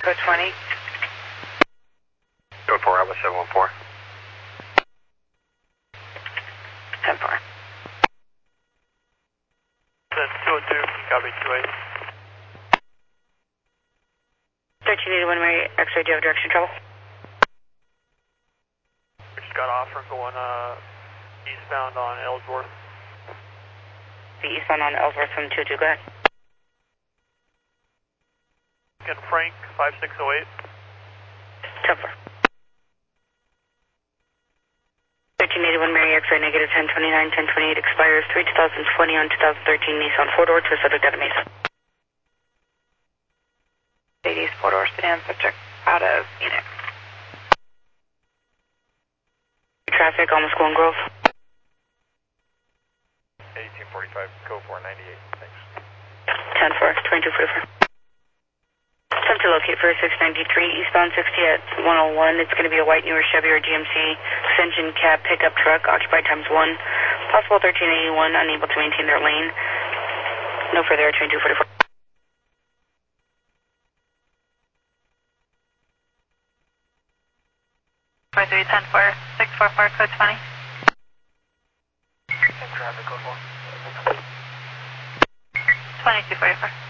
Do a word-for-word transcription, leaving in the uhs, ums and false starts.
Code twenty. Code four, I was seven one four. ten four. That's two oh two, copy two eight. thirteen eighty-one Mary X-ray, do you have direction trouble? We just got off from going uh, eastbound on Ellsworth. The eastbound on Ellsworth from two two, go ahead. Again, Frank, five six oh eight. ten four. thirteen eighty-one Mary X-ray, negative ten twenty-nine, ten twenty-eight, expires three two thousand twenty on two thousand thirteen Nissan four-door to subject out of Mesa. Ladies, four-door sedan, subject out of Phoenix. Traffic, almost Golden Grove. eighteen forty-five, code four ninety-eight, thanks. ten four, twenty-two forty-four. Attempt to locate for six ninety-three, eastbound sixty at one oh one. It's going to be a white newer Chevy or G M C extension cab pickup truck, occupied times one. Possible thirteen eighty-one, unable to maintain their lane. No further, twenty-two forty-four. four three one four, six four four, code twenty. Traffic, code four. twenty-two forty-four.